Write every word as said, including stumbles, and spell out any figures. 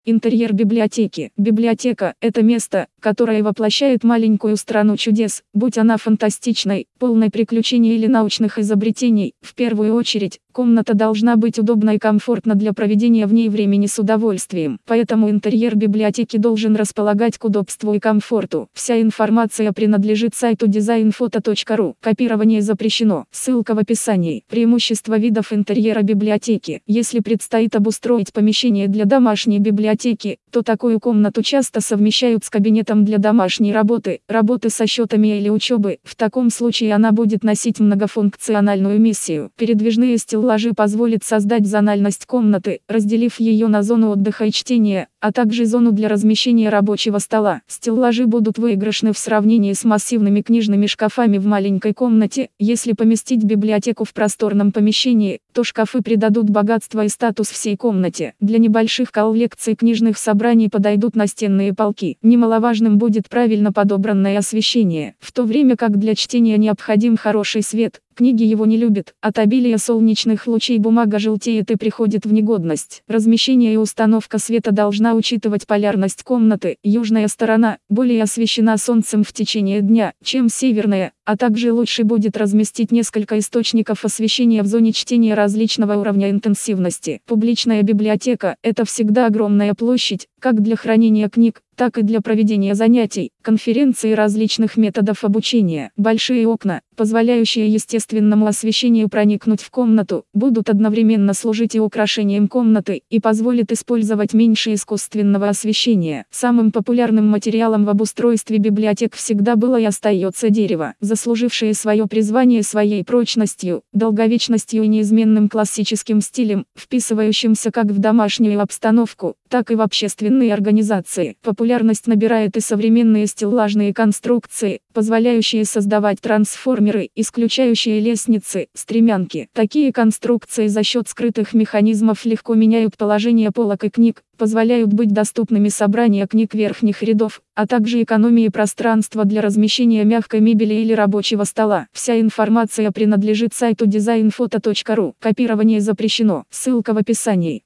Интерьер библиотеки. Библиотека – это место, которое воплощает маленькую страну чудес, будь она фантастичной, полной приключений или научных изобретений. В первую очередь, комната должна быть удобна и комфортна для проведения в ней времени с удовольствием. Поэтому интерьер библиотеки должен располагать к удобству и комфорту. Вся информация принадлежит сайту дизайн фото точка ру. Копирование запрещено. Ссылка в описании. Преимущества видов интерьера библиотеки. Если предстоит обустроить помещение для домашней библиотеки, то такую комнату часто совмещают с кабинетом для домашней работы, работы со счетами или учебы. В таком случае она будет носить многофункциональную миссию. Передвижные стеллажи позволят создать зональность комнаты, разделив ее на зону отдыха и чтения, а также зону для размещения рабочего стола. Стеллажи будут выигрышны в сравнении с массивными книжными шкафами в маленькой комнате. Если поместить библиотеку в просторном помещении, то шкафы придадут богатство и статус всей комнате. Для небольших коллекций книжных собраний подойдут настенные полки. Немаловажным будет правильно подобранное освещение. В то время как для чтения необходим хороший свет, книги его не любят. От обилия солнечных лучей бумага желтеет и приходит в негодность. Размещение и установка света должна учитывать полярность комнаты. Южная сторона более освещена солнцем в течение дня, чем северная, а также лучше будет разместить несколько источников освещения в зоне чтения различного уровня интенсивности. Публичная библиотека – это всегда огромная площадь, как для хранения книг, так и для проведения занятий, конференций и различных методов обучения. Большие окна, позволяющие естественному освещению проникнуть в комнату, будут одновременно служить и украшением комнаты, и позволят использовать меньше искусственного освещения. Самым популярным материалом в обустройстве библиотек всегда было и остается дерево, заслужившее свое призвание своей прочностью, долговечностью и неизменным классическим стилем, вписывающимся как в домашнюю обстановку, так и в общественные организации. Популярность набирает и современные стеллажные конструкции, позволяющие создавать трансформеры, исключающие лестницы, стремянки. Такие конструкции за счет скрытых механизмов легко меняют положение полок и книг, позволяют быть доступными собрания книг верхних рядов, а также экономии пространства для размещения мягкой мебели или рабочего стола. Вся информация принадлежит сайту дизайн фото точка ру. Копирование запрещено. Ссылка в описании.